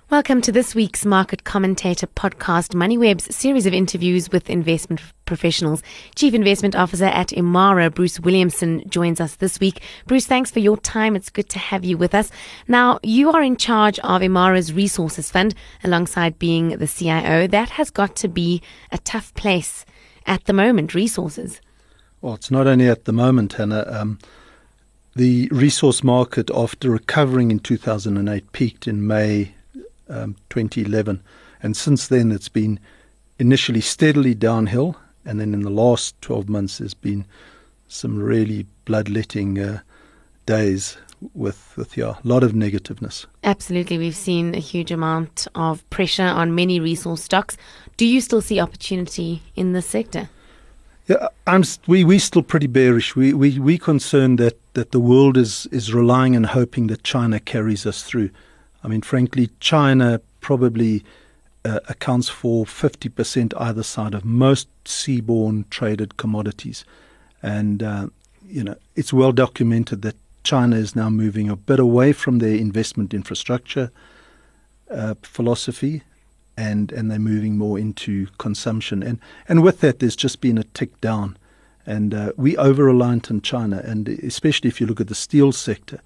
Welcome to this week's Market Commentator podcast, MoneyWeb's series of interviews with investment professionals. Chief Investment Officer at Imara, Bruce Williamson, joins us this week. Bruce, thanks for your time. It's good to have you with us. Now, you are in charge of Imara's Resources Fund, alongside being the CIO. That has got to be a tough place at the moment, resources. Well, it's not only at the moment, Hannah. The resource market, after recovering in 2008, peaked in May 2011, and since then it's been initially steadily downhill, and then in the last 12 months there's been some really bloodletting days with a lot of negativeness. Absolutely. We've seen a huge amount of pressure on many resource stocks. Do you still see opportunity in this sector? Yeah, we're still pretty bearish. We're concerned that the world is relying and hoping that China carries us through. I mean, frankly, China probably accounts for 50% either side of most seaborne traded commodities. And, it's well documented that China is now moving a bit away from their investment infrastructure philosophy, and they're moving more into consumption. And with that, there's just been a tick down. And we over-reliant on China, and especially if you look at the steel sector,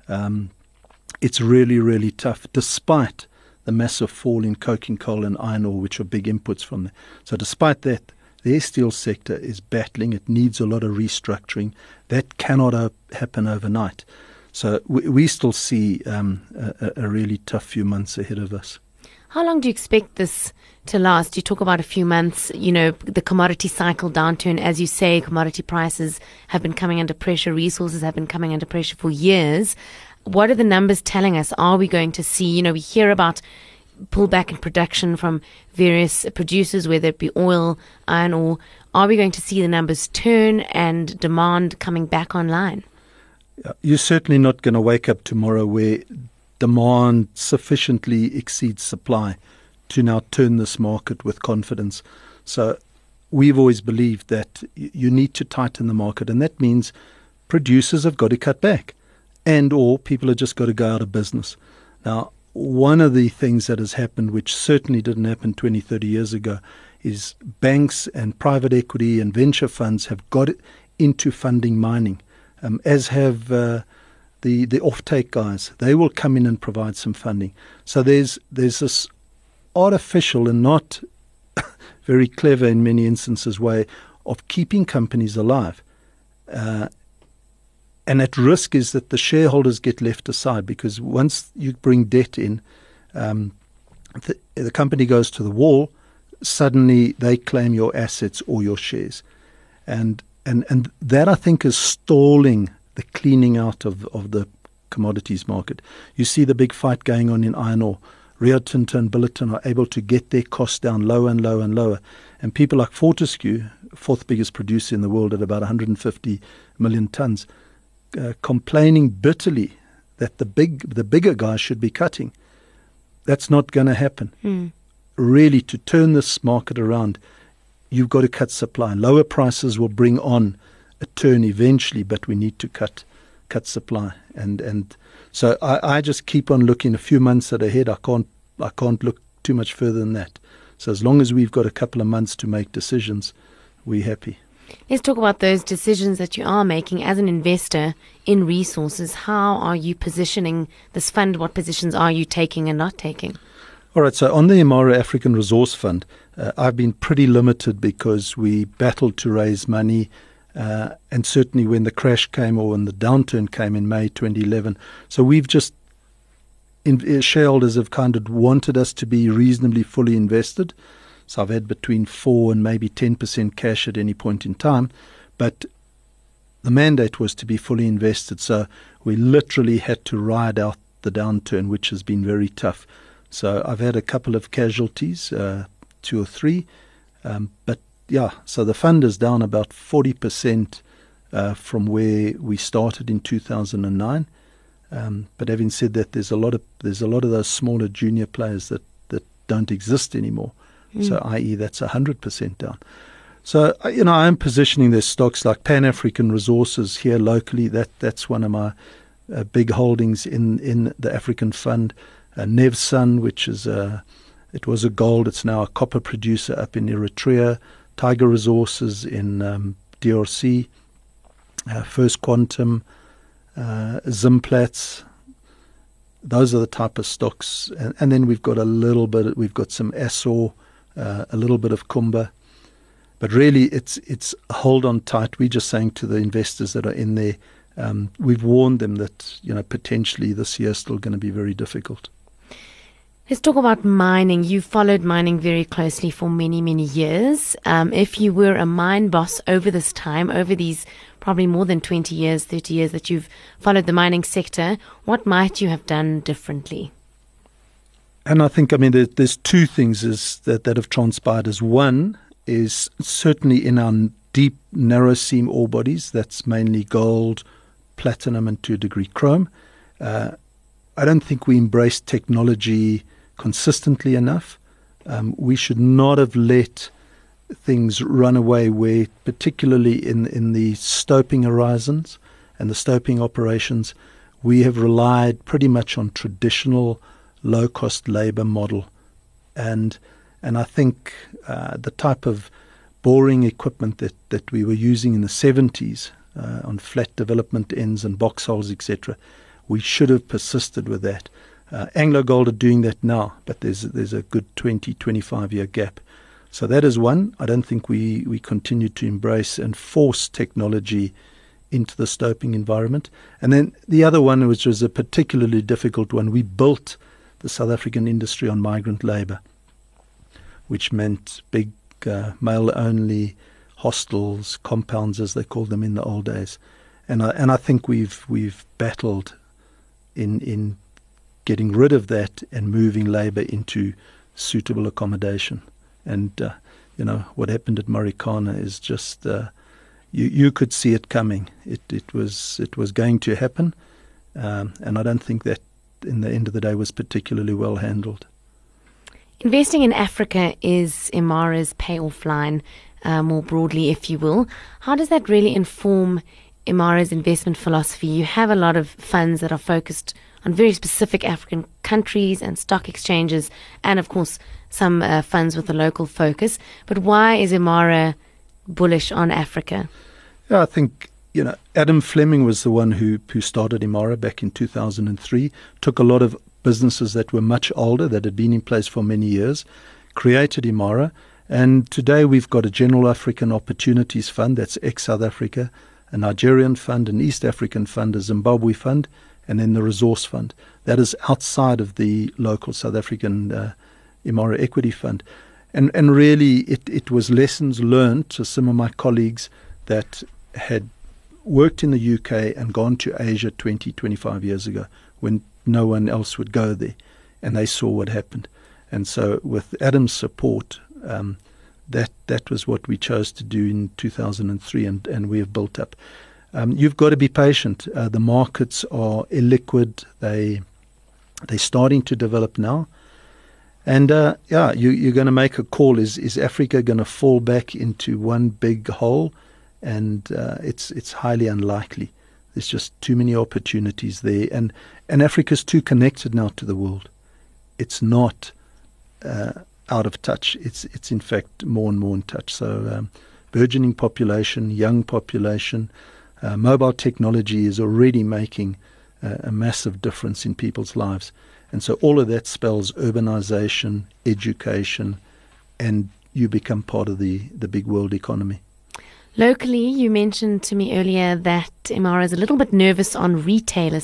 it's really, really tough, despite the massive fall in coking coal and iron ore, which are big inputs from there. So despite that, their steel sector is battling. It needs a lot of restructuring. That cannot happen overnight. So we still see a really tough few months ahead of us. How long do you expect this to last? You talk about a few months, the commodity cycle downturn. As you say, commodity prices have been coming under pressure. Resources have been coming under pressure for years. What are the numbers telling us? Are we going to see, we hear about pullback in production from various producers, whether it be oil, iron ore. Are we going to see the numbers turn and demand coming back online? You're certainly not going to wake up tomorrow where demand sufficiently exceeds supply to now turn this market with confidence. So we've always believed that you need to tighten the market, and that means producers have got to cut back, and or people have just got to go out of business. Now, one of the things that has happened, which certainly didn't happen 20, 30 years ago, is banks and private equity and venture funds have got into funding mining, as have the offtake guys. They will come in and provide some funding. So there's this artificial and not very clever in many instances way of keeping companies alive. And at risk is that the shareholders get left aside, because once you bring debt in, the company goes to the wall, suddenly they claim your assets or your shares. And that, I think, is stalling the cleaning out of the commodities market. You see the big fight going on in iron ore. Rio Tinto and Billiton are able to get their costs down lower and lower and lower. And people like Fortescue, fourth biggest producer in the world at about 150 million tons, complaining bitterly that the bigger guys should be cutting. That's not going to happen. Really, to turn this market around, you've got to cut supply. Lower prices will bring on a turn eventually, but we need to cut supply. And so I just keep on looking a few months ahead. I can't look too much further than that. So as long as we've got a couple of months to make decisions, we're happy. Let's talk about those decisions that you are making as an investor in resources. How are you positioning this fund? What positions are you taking and not taking? All right, so on the Imara African Resource Fund, I've been pretty limited because we battled to raise money, and certainly when the crash came or when the downturn came in May 2011. So we've just, shareholders have kind of wanted us to be reasonably fully invested. So I've had between 4 and maybe 10% cash at any point in time. But the mandate was to be fully invested. So we literally had to ride out the downturn, which has been very tough. So I've had a couple of casualties, 2 or 3. But yeah, so the fund is down about 40% from where we started in 2009. But having said that, there's a lot of those smaller junior players that don't exist anymore. So, i.e., that's 100% down. So, I am positioning their stocks like Pan African Resources here locally. That's one of my big holdings in the African fund. Nevsun, which is it was a gold, it's now a copper producer up in Eritrea. Tiger Resources in DRC, First Quantum, Zimplats. Those are the type of stocks. And then we've got we've got some Assor, a little bit of Kumba. But really, it's hold on tight. We're just saying to the investors that are in there, we've warned them that potentially this year is still going to be very difficult. Let's talk about mining. You followed mining very closely for many, many years. If you were a mine boss over this time, over these probably more than 20 years, 30 years that you've followed the mining sector, what might you have done differently? And I think, there's two things that have transpired. One is certainly in our deep, narrow seam ore bodies. That's mainly gold, platinum, and to a degree chrome. I don't think we embrace technology consistently enough. We should not have let things run away where, particularly in the stoping horizons and the stoping operations, we have relied pretty much on traditional low-cost labor model. And I think the type of boring equipment that we were using in the 70s on flat development ends and box holes, etc., we should have persisted with that. AngloGold are doing that now, but there's a good 20, 25-year gap. So that is one. I don't think we continue to embrace and force technology into the stoping environment. And then the other one, which was a particularly difficult one, we built the South African industry on migrant labor, which meant big male-only hostels, compounds as they called them in the old days. And I think we've battled in getting rid of that and moving labor into suitable accommodation. And what happened at Marikana is just you could see it coming. It was going to happen, and I don't think that in the end of the day was particularly well handled. Investing in Africa is Imara's payoff line, more broadly, if you will. How does that really inform Imara's investment philosophy? You have a lot of funds that are focused on very specific African countries and stock exchanges, and of course some funds with a local focus. But why is Imara bullish on Africa? Yeah, I think Adam Fleming was the one who started Imara back in 2003. Took a lot of businesses that were much older, that had been in place for many years, created Imara, and today we've got a General African Opportunities Fund that's ex-South Africa, a Nigerian fund, an East African fund, a Zimbabwe fund, and then the Resource Fund. That is outside of the local South African Imara Equity Fund. And really it was lessons learned to some of my colleagues that had worked in the UK and gone to Asia 20, 25 years ago when no one else would go there, and they saw what happened. And so with Adam's support, that was what we chose to do in 2003, and we have built up. You've got to be patient. The markets are illiquid. They're starting to develop now. And you're going to make a call. Is Africa going to fall back into one big hole? And it's highly unlikely. There's just too many opportunities there. And Africa's too connected now to the world. It's not out of touch. It's in fact more and more in touch. So burgeoning population, young population, mobile technology is already making a massive difference in people's lives. And so all of that spells urbanization, education, and you become part of the big world economy. Locally, you mentioned to me earlier that Imara is a little bit nervous on retail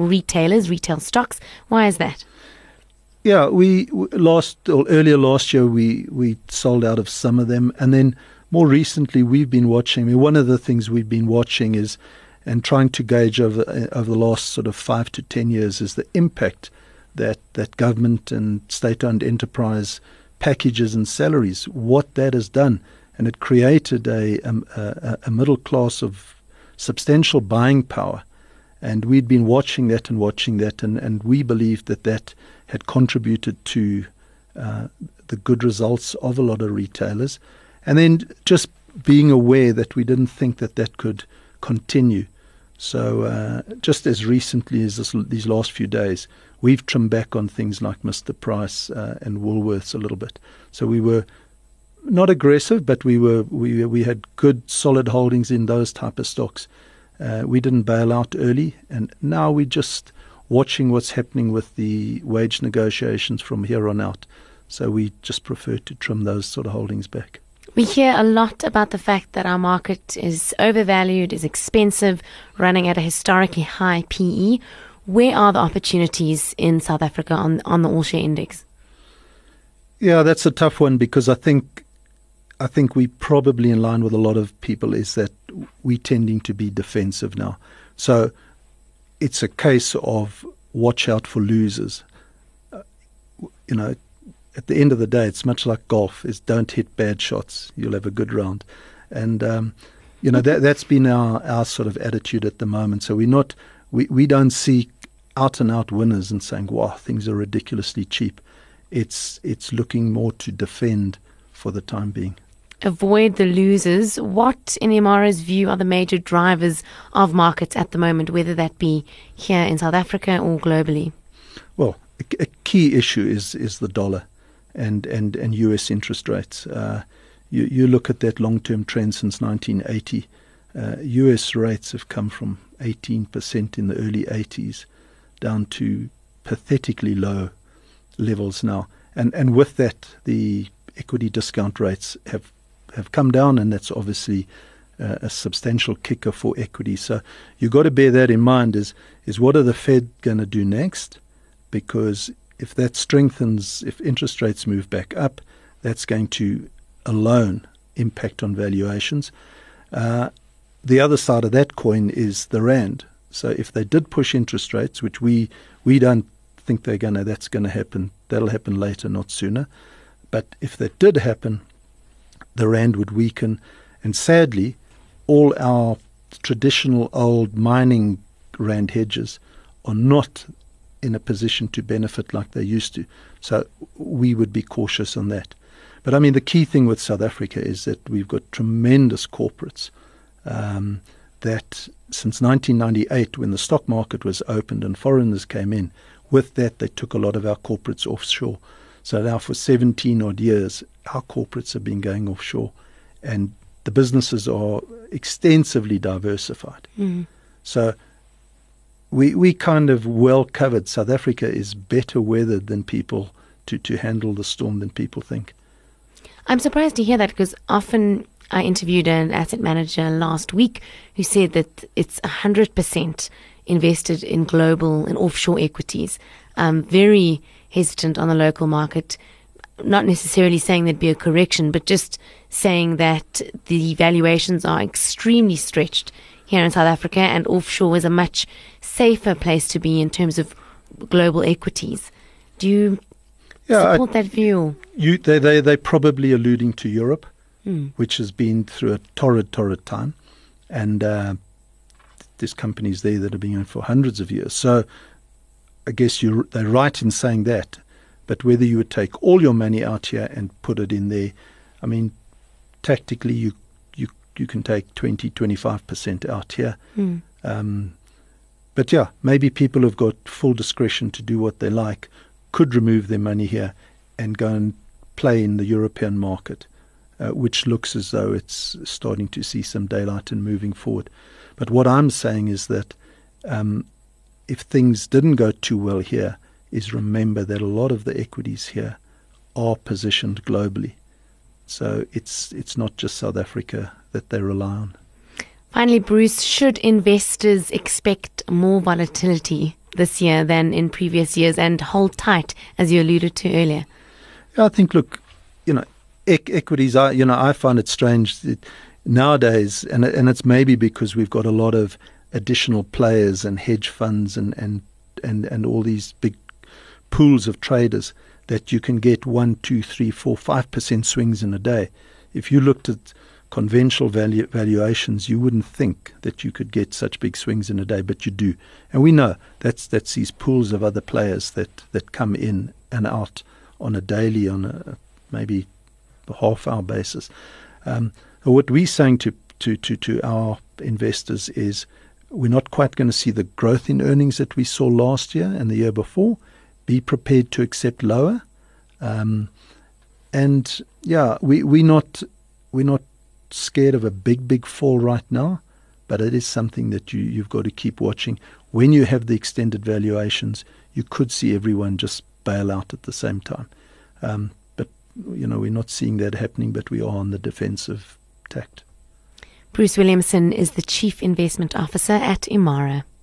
stocks. Why is that? Yeah, earlier last year we sold out of some of them, and then more recently we've been watching. One of the things we've been watching is, and trying to gauge over the last sort of 5 to 10 years, is the impact that government and state-owned enterprise packages and salaries, what that has done. And it created a middle class of substantial buying power. And we'd been watching that, and we believed that had contributed to the good results of a lot of retailers. And then just being aware that we didn't think that could continue. So just as recently as these last few days, we've trimmed back on things like Mr. Price and Woolworths a little bit. So we were not aggressive, but we had good solid holdings in those type of stocks. We didn't bail out early, and now we're just watching what's happening with the wage negotiations from here on out. So we just prefer to trim those sort of holdings back. We hear a lot about the fact that our market is overvalued, is expensive, running at a historically high PE. Where are the opportunities in South Africa on the All-Share Index? Yeah, that's a tough one, because I think we probably in line with a lot of people is that we're tending to be defensive now. So it's a case of watch out for losers. At the end of the day, it's much like golf, is don't hit bad shots. You'll have a good round. And, that's been our sort of attitude at the moment. So we don't see out-and-out winners and saying, wow, things are ridiculously cheap. It's looking more to defend for the time being. Avoid the losers. What, in Imara's view, are the major drivers of markets at the moment, whether that be here in South Africa or globally? Well, a key issue is the dollar and US interest rates. You look at that long-term trend since 1980. US rates have come from 18% in the early 80s down to pathetically low levels now. And with that, the equity discount rates have come down, and that's obviously a substantial kicker for equity. So you've got to bear that in mind, is what are the Fed going to do next? Because if that strengthens, if interest rates move back up, that's going to alone impact on valuations. The other side of that coin is the rand. So if they did push interest rates, which we don't think that's going to happen, that'll happen later, not sooner. But if that did happen, the rand would weaken, and sadly, all our traditional old mining rand hedges are not in a position to benefit like they used to. So we would be cautious on that. But I mean, the key thing with South Africa is that we've got tremendous corporates that since 1998, when the stock market was opened and foreigners came in, with that they took a lot of our corporates offshore. So now for 17 odd years, our corporates have been going offshore, and the businesses are extensively diversified. So we kind of well covered. South Africa is better weathered than people to handle the storm than people think. I'm surprised to hear that, because often I interviewed an asset manager last week who said that it's 100% invested in global and offshore equities. Very hesitant on the local market, not necessarily saying there'd be a correction, but just saying that the valuations are extremely stretched here in South Africa, and offshore is a much safer place to be in terms of global equities. Do you support that view? They're probably alluding to Europe, which has been through a torrid time, and there's companies there that have been in for hundreds of years. So I guess they're right in saying that, but whether you would take all your money out here and put it in there, I mean, tactically you can take 20-25% out here. But yeah, maybe people who've got full discretion to do what they like could remove their money here and go and play in the European market, which looks as though it's starting to see some daylight and moving forward. But what I'm saying is that if things didn't go too well here, is remember that a lot of the equities here are positioned globally. So it's not just South Africa that they rely on. Finally, Bruce, should investors expect more volatility this year than in previous years, and hold tight, as you alluded to earlier? Yeah, I think, look, equities are, I find it strange that nowadays, and it's maybe because we've got a lot of additional players and hedge funds and all these big pools of traders, that you can get 1, 2, 3, 4, 5% swings in a day. If you looked at conventional valuations, you wouldn't think that you could get such big swings in a day, but you do. And we know that's these pools of other players that come in and out on a daily, on a maybe a half-hour basis. What we're saying to our investors is We're not quite going to see the growth in earnings that we saw last year and the year before. Be prepared to accept lower. And yeah, we're not scared of a big fall right now, but it is something that you've got to keep watching. When you have the extended valuations, you could see everyone just bail out at the same time. But we're not seeing that happening, but we are on the defensive tact. Bruce Williamson is the Chief Investment Officer at Imara.